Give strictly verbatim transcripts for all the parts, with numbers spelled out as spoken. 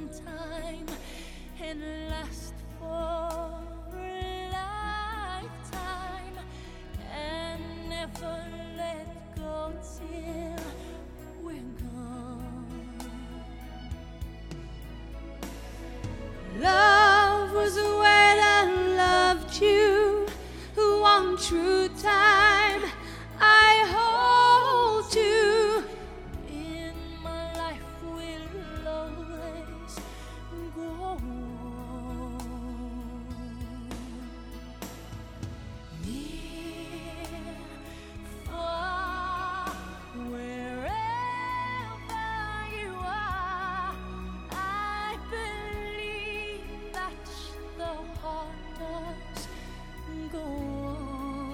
in time and last for a lifetime and never let go till we're gone. Love was the way that loved you. One true time I hold you. In my life will always go on. Near, far, wherever you are, I believe that the heart does go on.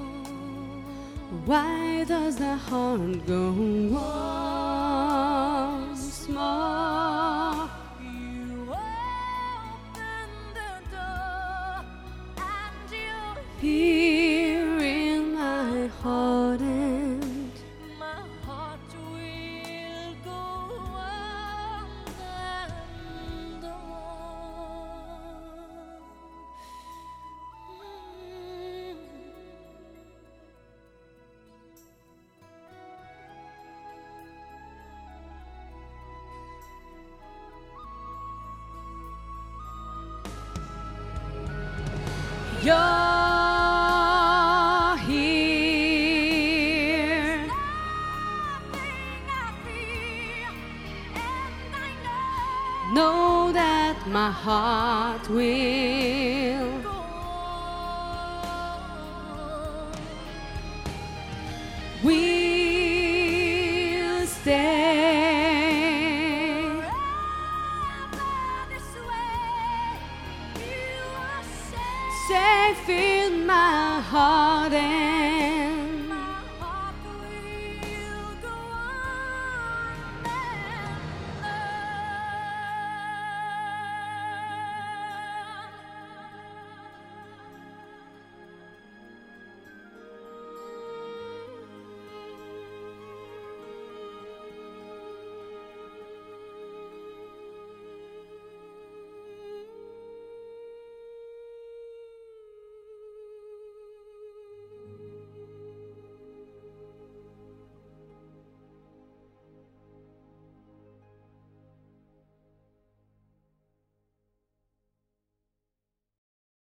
Why does the heart go once more? You open the door and you're here in my heart, and my heart will go on and on. You're here. Nothing I feel, and I know, know that my heart will go on. We'll stay.